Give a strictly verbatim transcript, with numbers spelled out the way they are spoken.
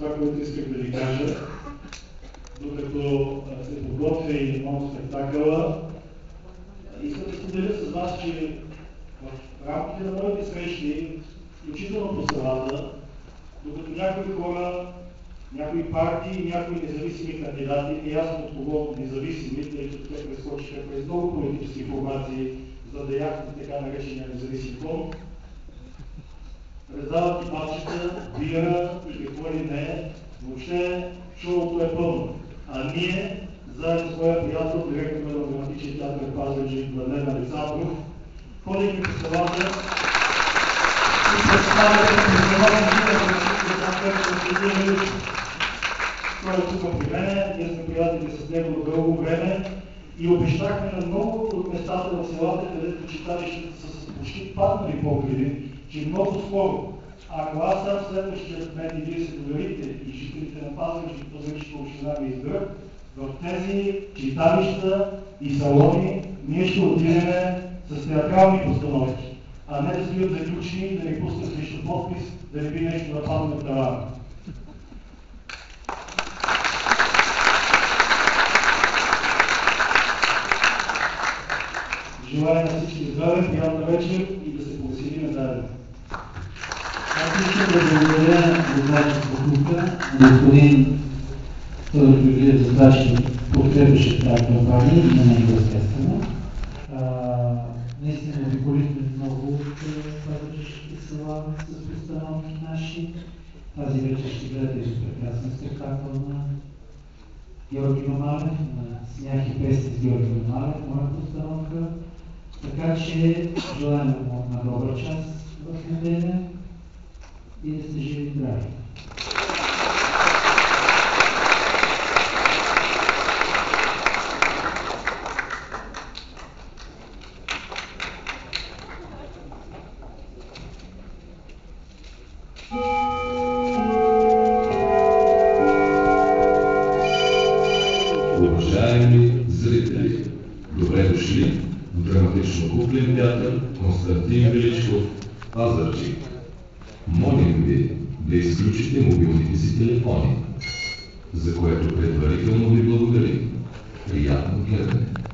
това, което исках да ви кажа. Докато се подготвя и много спектакъла, искам да споделя с вас, че в рамките на моите срещи, включително по селата, докато някои хора, някои партии и някои независими кандидати, не ясно от кого независими, тъй като те прескочиха през много политически формации, за да яхнат така наречения независим фонд, раздават и пачета, бира и какво ли не, въобще шоуто е пълно. А ние, заедно с моя приятел, директор на Драматичния театър Пазарджик Владлен Александров, ходихме по селата и представяме международни жители. Той е тук при мене, ние сме приятели с него от дълго време и обещахме на много от местата в селата, където читалищата са с почти паднали погледи, че много скоро, ако аз съм следващият мен и вие се доверите и жителите на Пазарджик, Пазарджишка община ви изберат, в тези читалища и салони ние ще отидем с театрални постановки, а не да стоят заключени и да ни пускат срещу подпис, да не би нещо да падне от тавана. Желая на всички здраве, приятна вечер и да се повеселим заедно. Аз искам да благодаря за вашата покупка на господин Тодор Георгиев за това, че подкрепяше тази кампания и на него естествено. Наистина обиколихме много от пазарджишките села с постановки наши. Тази вечер ще гледате и прекрасен спектакъл на Георги Мамалев, на Смях и песни с Георги Мамалев, моя постановка. Така че желаем му на добър час в неделя и да сте живи и здрави. Уважаеми зрители, добре дошли в драматично-куклен театър Константин Величков, Пазарджик. Молим ви да изключите мобилните си телефони, за което предварително ви благодарим. Приятно гледане!